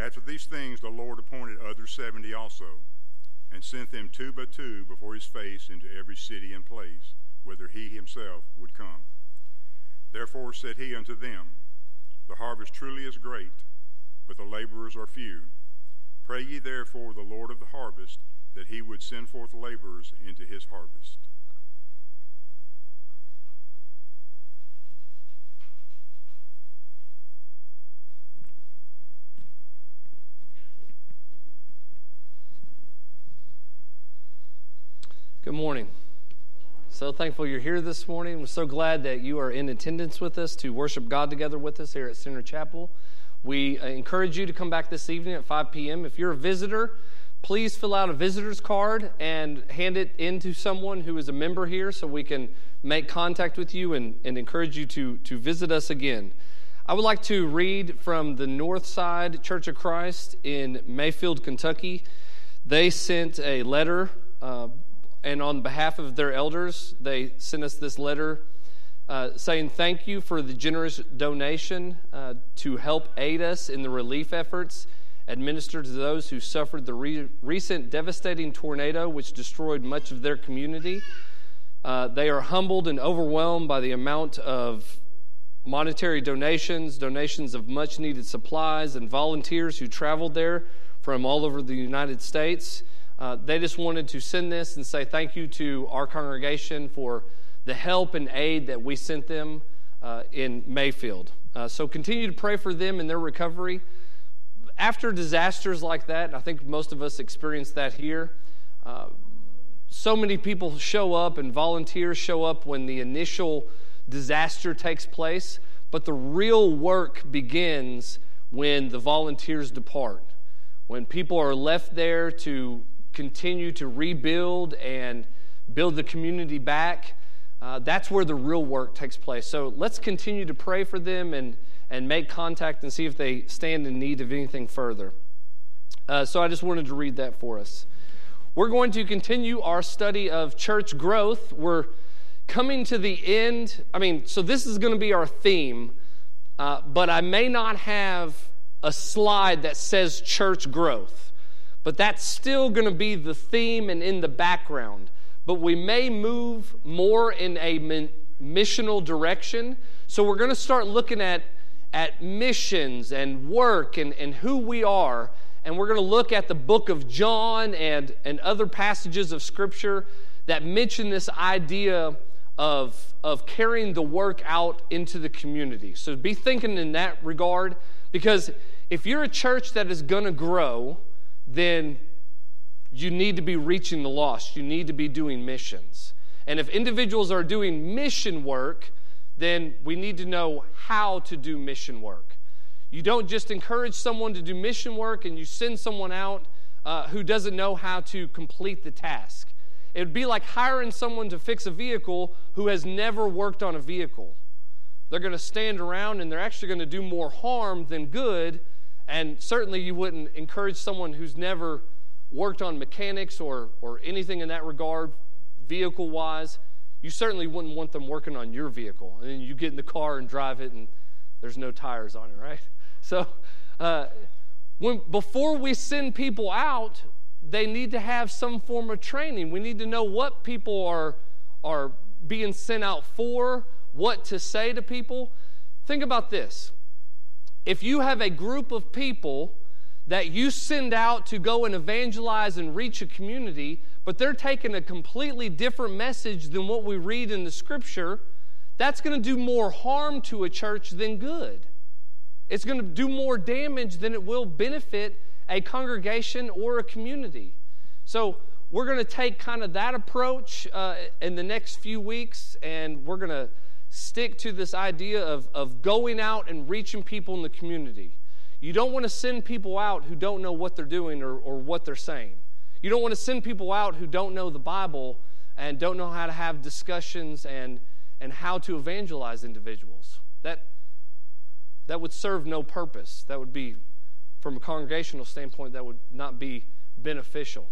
After these things the Lord appointed other 70 also, and sent them 2 by 2 before his face into every city and place, whither he himself would come. Therefore said he unto them, The harvest truly is great, but the laborers are few. Pray ye therefore the Lord of the harvest, that he would send forth laborers into his harvest. Good morning. So thankful you're here this morning. We're so glad that you are in attendance with us to worship God together with us here at Center Chapel. We encourage you to come back this evening at 5 p.m. If you're a visitor, please fill out a visitor's card and hand it in to someone who is a member here so we can make contact with you and encourage you to visit us again. I would like to read from the Northside Church of Christ in Mayfield, Kentucky. They sent a letter and on behalf of their elders, they sent us this letter saying thank you for the generous donation to help aid us in the relief efforts administered to those who suffered the recent devastating tornado which destroyed much of their community. They are humbled and overwhelmed by the amount of monetary donations of much-needed supplies, and volunteers who traveled there from all over the United States. They just wanted to send this and say thank you to our congregation for the help and aid that we sent them in Mayfield. So continue to pray for them in their recovery. After disasters like that, and I think most of us experience that here, so many people show up and volunteers show up when the initial disaster takes place, but the real work begins when the volunteers depart, when people are left there to continue to rebuild and build the community back. That's where the real work takes place. So let's continue to pray for them and make contact and see if they stand in need of anything further. So I just wanted to read that for us. We're going to continue our study of church growth. We're coming to the end. So this is going to be our theme, but I may not have a slide that says church growth. But that's still going to be the theme and in the background. But we may move more in a missional direction. So we're going to start looking at missions and work and who we are. And we're going to look at the book of John and other passages of Scripture that mention this idea of carrying the work out into the community. So be thinking in that regard. Because if you're a church that is going to grow, then you need to be reaching the lost. You need to be doing missions. And if individuals are doing mission work, then we need to know how to do mission work. You don't just encourage someone to do mission work and you send someone out who doesn't know how to complete the task. It would be like hiring someone to fix a vehicle who has never worked on a vehicle. They're going to stand around and they're actually going to do more harm than good. And certainly you wouldn't encourage someone who's never worked on mechanics or anything in that regard, vehicle-wise. You certainly wouldn't want them working on your vehicle. And then you get in the car and drive it and there's no tires on it, right? So before we send people out, they need to have some form of training. We need to know what people are being sent out for, what to say to people. Think about this. If you have a group of people that you send out to go and evangelize and reach a community, but they're taking a completely different message than what we read in the Scripture, that's going to do more harm to a church than good. It's going to do more damage than it will benefit a congregation or a community. So we're going to take kind of that approach in the next few weeks, and we're going to stick to this idea of going out and reaching people in the community. You don't want to send people out who don't know what they're doing or what they're saying. You don't want to send people out who don't know the Bible and don't know how to have discussions and how to evangelize individuals. That would serve no purpose. That would be, from a congregational standpoint, that would not be beneficial.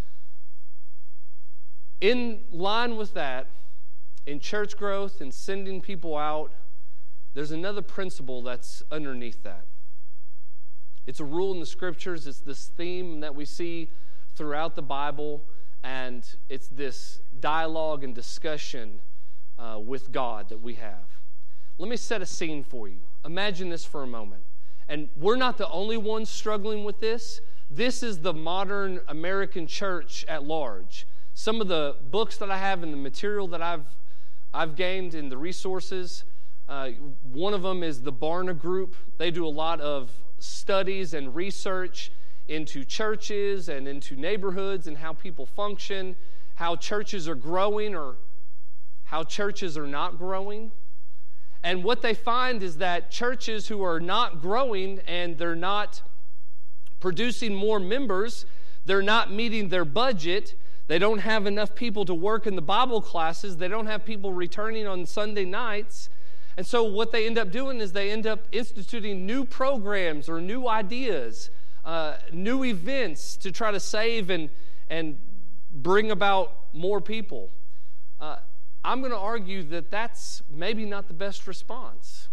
In line with that, in church growth and sending people out, there's another principle that's underneath that. It's a rule in the Scriptures. It's this theme that we see throughout the Bible, and it's this dialogue and discussion with God that we have. Let me set a scene for you. Imagine this for a moment. And we're not the only ones struggling with this. This is the modern American church at large. Some of the books that I have and the material that I've gained in the resources, one of them is the Barna Group. They do a lot of studies and research into churches and into neighborhoods and how people function, how churches are growing or how churches are not growing. And what they find is that churches who are not growing and they're not producing more members, they're not meeting their budget, they don't have enough people to work in the Bible classes, they don't have people returning on Sunday nights. And so what they end up doing is they end up instituting new programs or new ideas, new events to try to save and bring about more people. I'm going to argue that that's maybe not the best response.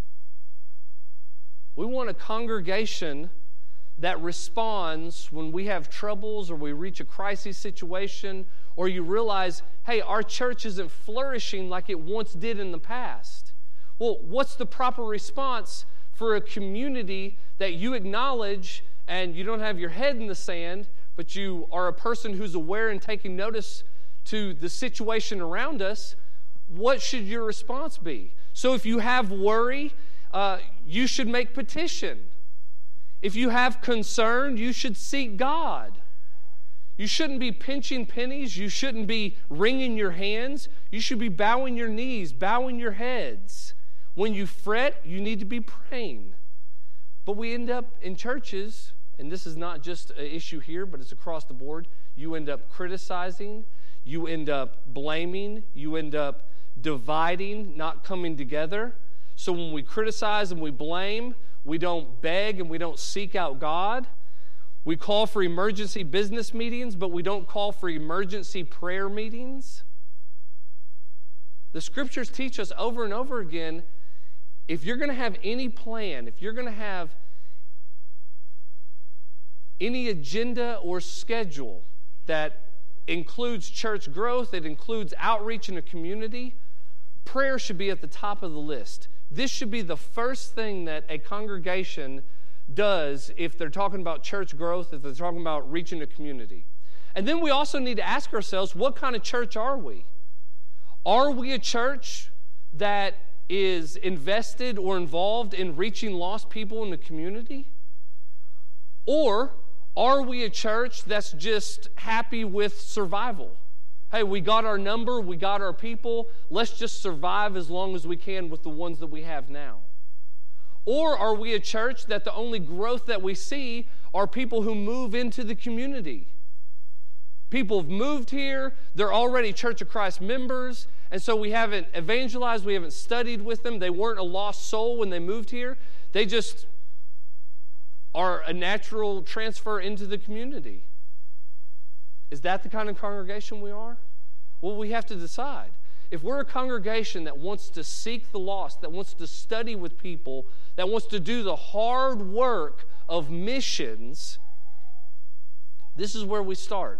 We want a congregation that responds when we have troubles or we reach a crisis situation, or you realize, hey, our church isn't flourishing like it once did in the past. Well, what's the proper response for a community that you acknowledge and you don't have your head in the sand, but you are a person who's aware and taking notice to the situation around us? What should your response be? So if you have worry, you should make petition. If you have concern, you should seek God. You shouldn't be pinching pennies. You shouldn't be wringing your hands. You should be bowing your knees, bowing your heads. When you fret, you need to be praying. But we end up in churches, and this is not just an issue here, but it's across the board. You end up criticizing. You end up blaming. You end up dividing, not coming together. So when we criticize and we blame, we don't beg and we don't seek out God. We call for emergency business meetings, but we don't call for emergency prayer meetings. The Scriptures teach us over and over again, if you're going to have any plan, if you're going to have any agenda or schedule that includes church growth, it includes outreach in a community, prayer should be at the top of the list. This should be the first thing that a congregation does if they're talking about church growth, if they're talking about reaching a community. And then we also need to ask ourselves, what kind of church are we? Are we a church that is invested or involved in reaching lost people in the community? Or are we a church that's just happy with survival? Hey, we got our number, we got our people, let's just survive as long as we can with the ones that we have now. Or are we a church that the only growth that we see are people who move into the community? People have moved here, they're already Church of Christ members, and so we haven't evangelized, we haven't studied with them, they weren't a lost soul when they moved here, they just are a natural transfer into the community. Is that the kind of congregation we are? Well, we have to decide. If we're a congregation that wants to seek the lost, that wants to study with people, that wants to do the hard work of missions, this is where we start.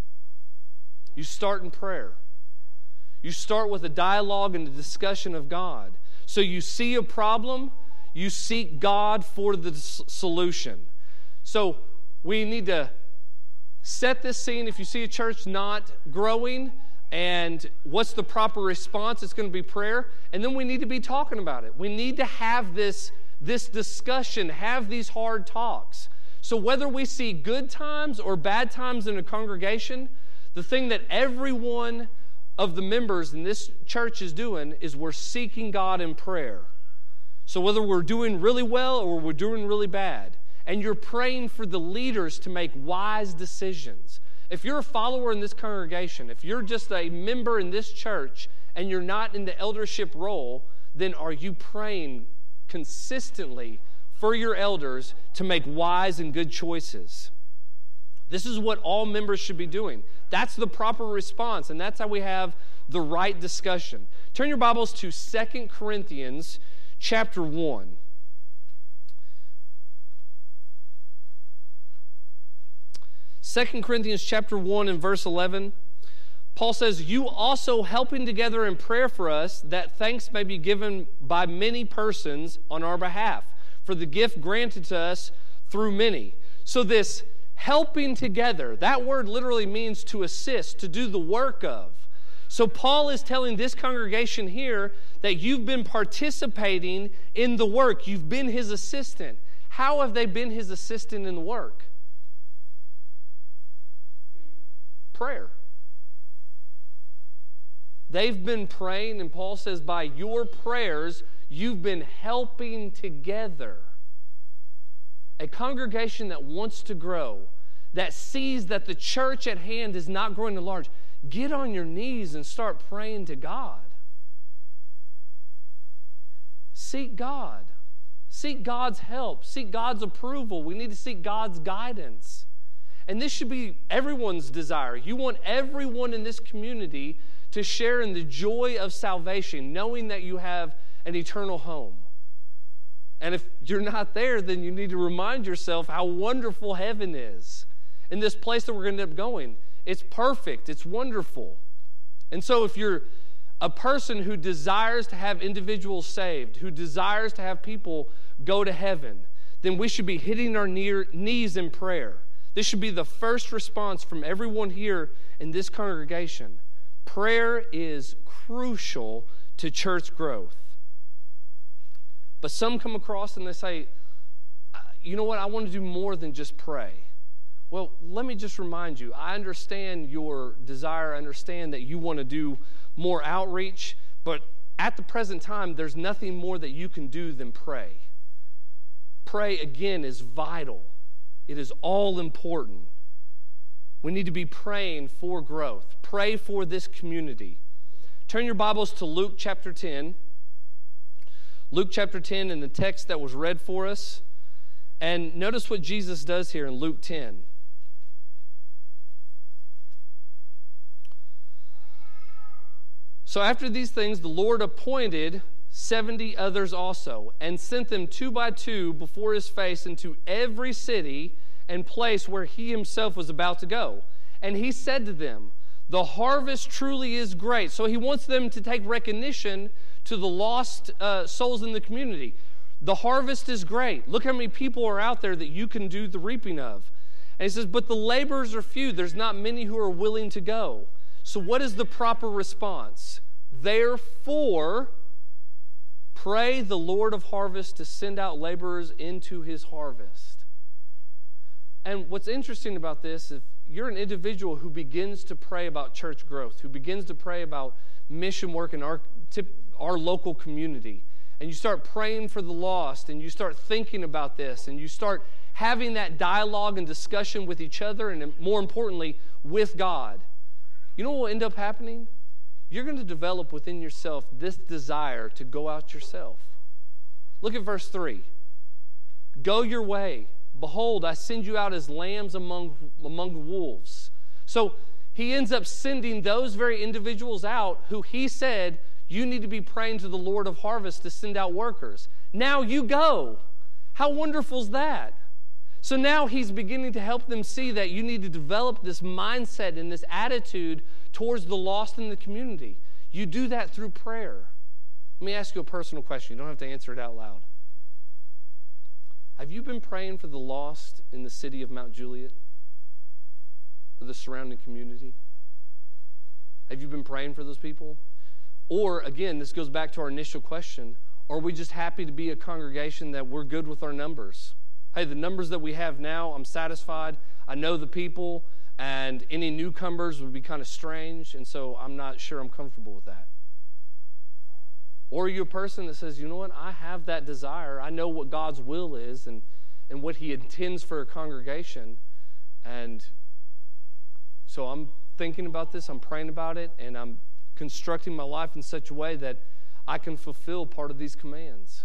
You start in prayer. You start with a dialogue and a discussion of God. So you see a problem, you seek God for the solution. So we need to set this scene. If you see a church not growing, and what's the proper response? It's going to be prayer. And then we need to be talking about it. We need to have this discussion, have these hard talks. So whether we see good times or bad times in a congregation, the thing that every one of the members in this church is doing is we're seeking God in prayer. So whether we're doing really well or we're doing really bad, and you're praying for the leaders to make wise decisions. If you're a follower in this congregation, if you're just a member in this church and you're not in the eldership role, then are you praying consistently for your elders to make wise and good choices? This is what all members should be doing. That's the proper response, and that's how we have the right discussion. Turn your Bibles to 2 Corinthians chapter 1. 2 Corinthians chapter 1 and verse 11, Paul says, "You also helping together in prayer for us, that thanks may be given by many persons on our behalf, for the gift granted to us through many." So this helping together, that word literally means to assist, to do the work of. So Paul is telling this congregation here that you've been participating in the work. You've been his assistant. How have they been his assistant in the work? Prayer. They've been praying, and Paul says, by your prayers, you've been helping together. A congregation that wants to grow, that sees that the church at hand is not growing large, get on your knees and start praying to God. Seek God. Seek God's help. Seek God's approval. We need to seek God's guidance. And this should be everyone's desire. You want everyone in this community to share in the joy of salvation, knowing that you have an eternal home. And if you're not there, then you need to remind yourself how wonderful heaven is. In this place that we're going to end up going, it's perfect, it's wonderful. And so if you're a person who desires to have individuals saved, who desires to have people go to heaven, then we should be hitting our knees in prayer. This should be the first response from everyone here in this congregation. Prayer is crucial to church growth. But some come across and they say, you know what, I want to do more than just pray. Well, let me just remind you, I understand your desire. I understand that you want to do more outreach, but at the present time, there's nothing more that you can do than pray. Pray, again, is vital. It is all important. We need to be praying for growth. Pray for this community. Turn your Bibles to Luke chapter 10. Luke chapter 10 in the text that was read for us. And notice what Jesus does here in Luke 10. So after these things, the Lord appointed 70 others also, and sent them 2 by 2 before his face into every city and place where he himself was about to go. And he said to them, the harvest truly is great. So he wants them to take recognition to the lost souls in the community. The harvest is great. Look how many people are out there that you can do the reaping of. And he says, but the laborers are few. There's not many who are willing to go. So what is the proper response? Therefore, pray the Lord of harvest to send out laborers into his harvest. And what's interesting about this, if you're an individual who begins to pray about church growth, who begins to pray about mission work in our local community, and you start praying for the lost, and you start thinking about this, and you start having that dialogue and discussion with each other, and more importantly, with God, you know what will end up happening? You're going to develop within yourself this desire to go out yourself. Look at verse 3. Go your way. Behold, I send you out as lambs among wolves. So he ends up sending those very individuals out who he said, you need to be praying to the Lord of harvest to send out workers. Now you go. How wonderful is that? So now he's beginning to help them see that you need to develop this mindset and this attitude towards the lost in the community. You do that through prayer. Let me ask you a personal question. You don't have to answer it out loud. Have you been praying for the lost in the city of Mount Juliet or the surrounding community? Have you been praying for those people? Or, again, this goes back to our initial question, are we just happy to be a congregation that we're good with our numbers? Hey, the numbers that we have now, I'm satisfied. I know the people, and any newcomers would be kind of strange, and so I'm not sure I'm comfortable with that. Or are you a person that says, you know what, I have that desire. I know what God's will is and what he intends for a congregation, and so I'm thinking about this, I'm praying about it, and I'm constructing my life in such a way that I can fulfill part of these commands.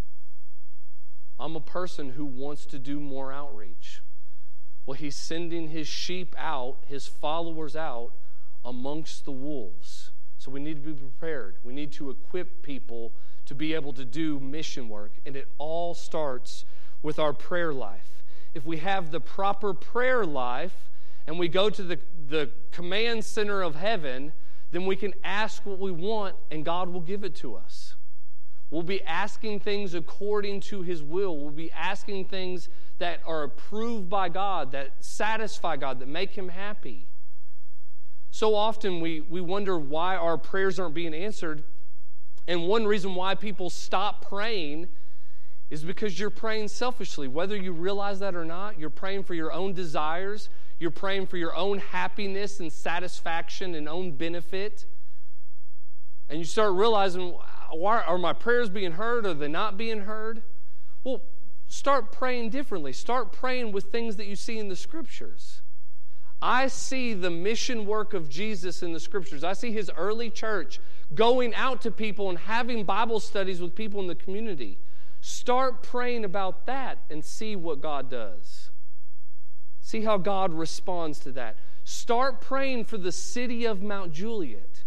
I'm a person who wants to do more outreach. Well, he's sending his sheep out, his followers out amongst the wolves. So we need to be prepared. We need to equip people to be able to do mission work. And it all starts with our prayer life. If we have the proper prayer life and we go to the command center of heaven, then we can ask what we want and God will give it to us. We'll be asking things according to His will. We'll be asking things that are approved by God, that satisfy God, that make Him happy. So often we wonder why our prayers aren't being answered. And one reason why people stop praying is because you're praying selfishly. Whether you realize that or not, you're praying for your own desires. You're praying for your own happiness and satisfaction and own benefit. And you start realizing, why are my prayers being heard? Are they not being heard? Well, start praying differently. Start praying with things that you see in the Scriptures. I see the mission work of Jesus in the Scriptures. I see His early church going out to people and having Bible studies with people in the community. Start praying about that and see what God does. See how God responds to that. Start praying for the city of Mount Juliet.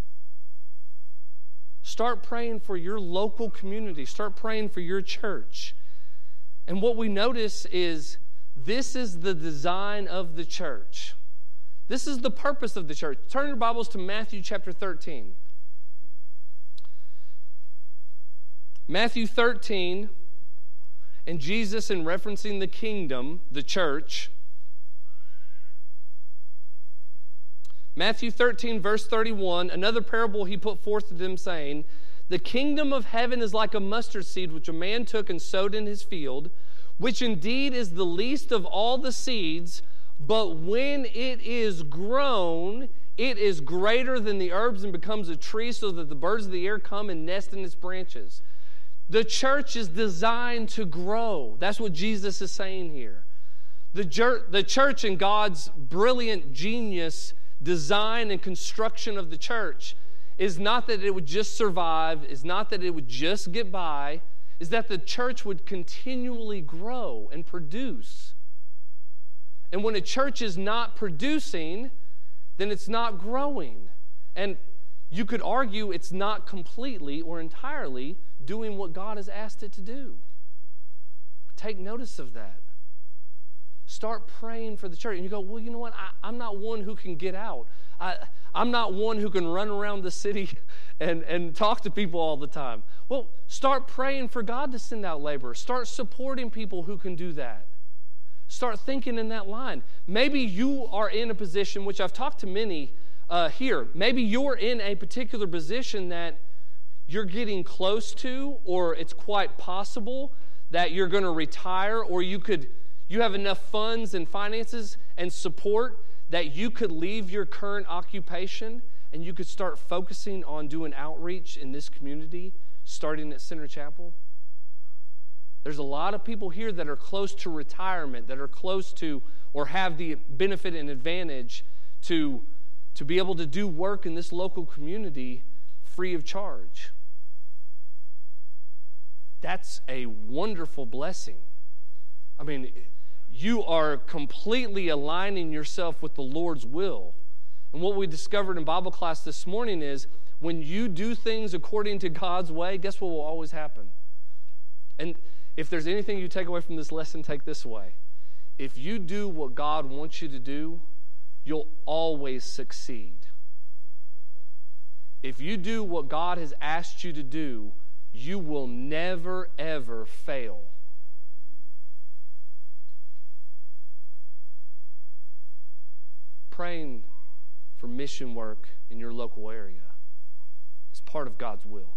Start praying for your local community. Start praying for your church. And what we notice is this is the design of the church. This is the purpose of the church. Turn your Bibles to Matthew chapter 13. Matthew 13, and Jesus, in referencing the kingdom, the church. Matthew 13, verse 31, another parable He put forth to them, saying, "The kingdom of heaven is like a mustard seed, which a man took and sowed in his field, which indeed is the least of all the seeds, but when it is grown, it is greater than the herbs and becomes a tree, so that the birds of the air come and nest in its branches." The church is designed to grow. That's what Jesus is saying here. The church, in God's brilliant genius design and construction of the church, is not that it would just survive, is not that it would just get by, is that the church would continually grow and produce. And when a church is not producing, then it's not growing. And you could argue it's not completely or entirely doing what God has asked it to do. Take notice of that. Start praying for the church. And you go, well, you know what? I'm not one who can get out. I'm not one who can run around the city and talk to people all the time. Well, start praying for God to send out laborers. Start supporting people who can do that. Start thinking in that line. Maybe you are in a position, which I've talked to many here. Maybe you're in a particular position that you're getting close to, or it's quite possible that you're going to retire, or you have enough funds and finances and support that you could leave your current occupation and you could start focusing on doing outreach in this community, starting at Center Chapel. There's a lot of people here that are close to retirement, that are close to or have the benefit and advantage to be able to do work in this local community free of charge. That's a wonderful blessing. I mean, you are completely aligning yourself with the Lord's will. And what we discovered in Bible class this morning is when you do things according to God's way, guess what will always happen? And if there's anything you take away from this lesson, take this away. If you do what God wants you to do, you'll always succeed. If you do what God has asked you to do, you will never, ever fail. Praying for mission work in your local area is part of God's will.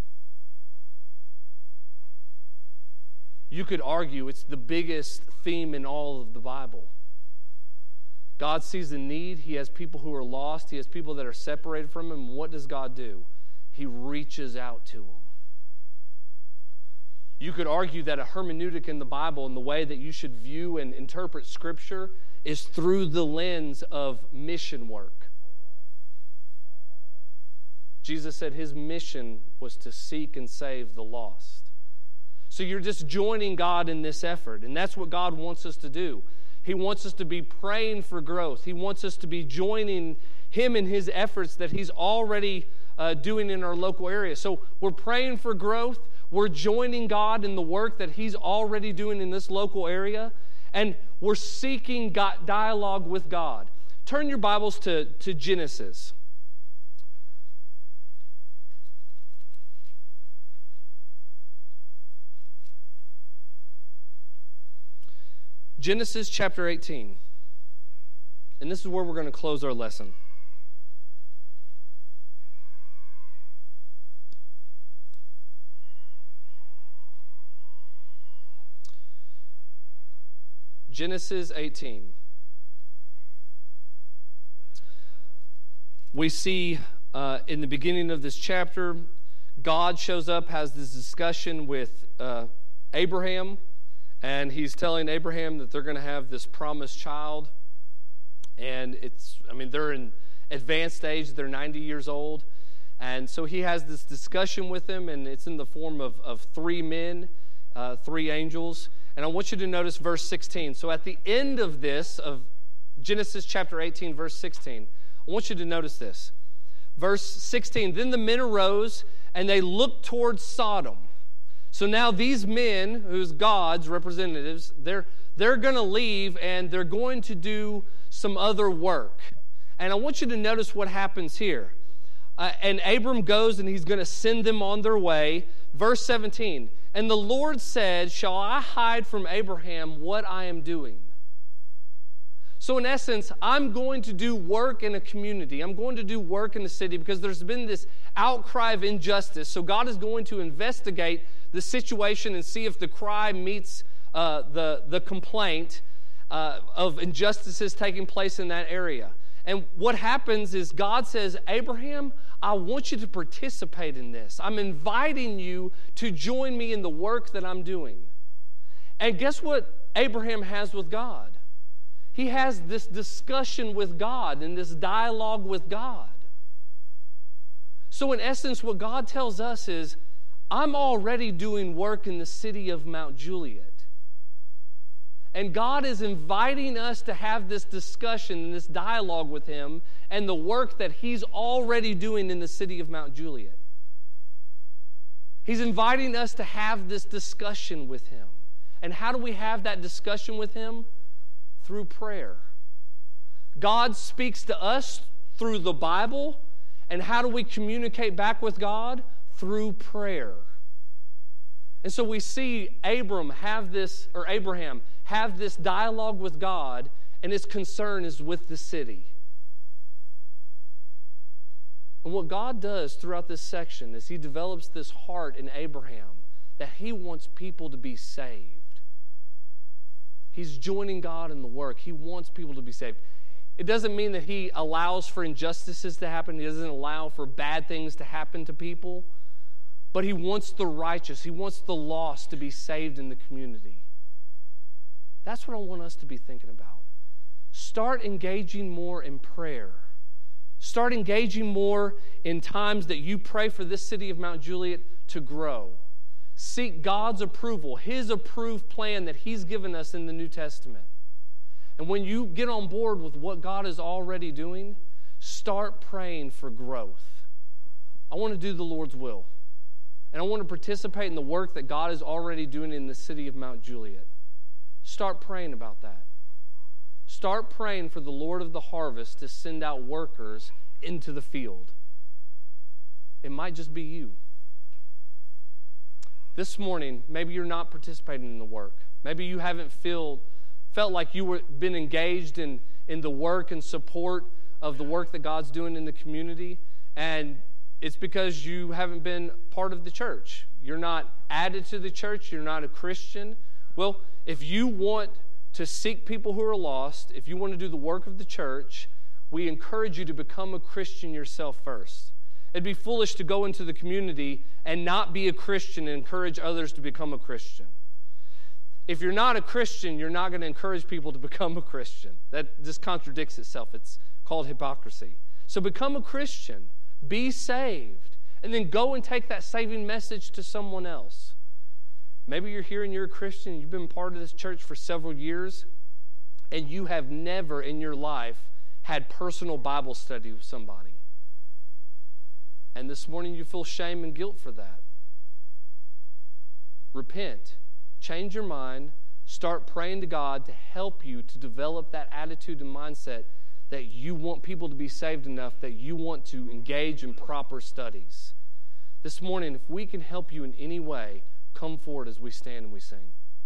You could argue it's the biggest theme in all of the Bible. God sees the need. He has people who are lost. He has people that are separated from Him. What does God do? He reaches out to them. You could argue that a hermeneutic in the Bible and the way that you should view and interpret Scripture is through the lens of mission work. Jesus said His mission was to seek and save the lost. So you're just joining God in this effort, and that's what God wants us to do. He wants us to be praying for growth. He wants us to be joining Him in His efforts that He's already doing in our local area. So we're praying for growth. We're joining God in the work that He's already doing in this local area. And we're seeking dialogue with God. turn your Bibles to Genesis. Genesis chapter 18. And this is where we're going to close our lesson. Genesis 18. We see in the beginning of this chapter, God shows up, has this discussion with Abraham, and he's telling Abraham that they're going to have this promised child. And they're in advanced age, they're 90 years old. And so he has this discussion with them, and it's in the form of three men, three angels. And I want you to notice verse 16. So at the end of this, of Genesis chapter 18, verse 16, I want you to notice this. Verse 16, then the men arose, and they looked towards Sodom. So now these men, who's God's representatives, they're going to leave, and they're going to do some other work. And I want you to notice what happens here. And Abram goes, and he's going to send them on their way. Verse 17, and the Lord said, shall I hide from Abraham what I am doing? So in essence, I'm going to do work in a community. I'm going to do work in a city because there's been this outcry of injustice. So God is going to investigate the situation and see if the cry meets the complaint of injustices taking place in that area. And what happens is God says, Abraham, I want you to participate in this. I'm inviting you to join me in the work that I'm doing. And guess what Abraham has with God? He has this discussion with God and this dialogue with God. So in essence, what God tells us is, I'm already doing work in the city of Mount Juliet. And God is inviting us to have this discussion and this dialogue with Him and the work that He's already doing in the city of Mount Juliet. He's inviting us to have this discussion with Him. And how do we have that discussion with Him? Through prayer. God speaks to us through the Bible. And how do we communicate back with God? Through prayer. And so we see Abraham have this dialogue with God, and his concern is with the city. And what God does throughout this section is He develops this heart in Abraham that he wants people to be saved. He's joining God in the work. He wants people to be saved. It doesn't mean that He allows for injustices to happen. He doesn't allow for bad things to happen to people. But He wants the righteous, He wants the lost to be saved in the community. That's what I want us to be thinking about. Start engaging more in prayer. Start engaging more in times that you pray for this city of Mount Juliet to grow. Seek God's approval, His approved plan that He's given us in the New Testament. And when you get on board with what God is already doing, start praying for growth. I want to do the Lord's will. And I want to participate in the work that God is already doing in the city of Mount Juliet. Start praying about that. Start praying for the Lord of the harvest to send out workers into the field. It might just be you. This morning, maybe you're not participating in the work. Maybe you haven't felt like you've been engaged in the work and support of the work that God's doing in the community. And it's because you haven't been part of the church. You're not added to the church. You're not a Christian. Well, if you want to seek people who are lost, if you want to do the work of the church, we encourage you to become a Christian yourself first. It'd be foolish to go into the community and not be a Christian and encourage others to become a Christian. If you're not a Christian, you're not going to encourage people to become a Christian. That just contradicts itself. It's called hypocrisy. So become a Christian. Be saved. And then go and take that saving message to someone else. Maybe you're here and you're a Christian and you've been part of this church for several years and you have never in your life had personal Bible study with somebody. And this morning you feel shame and guilt for that. Repent. Change your mind. Start praying to God to help you to develop that attitude and mindset that you want people to be saved enough that you want to engage in proper studies. This morning, if we can help you in any way, come forward as we stand and we sing.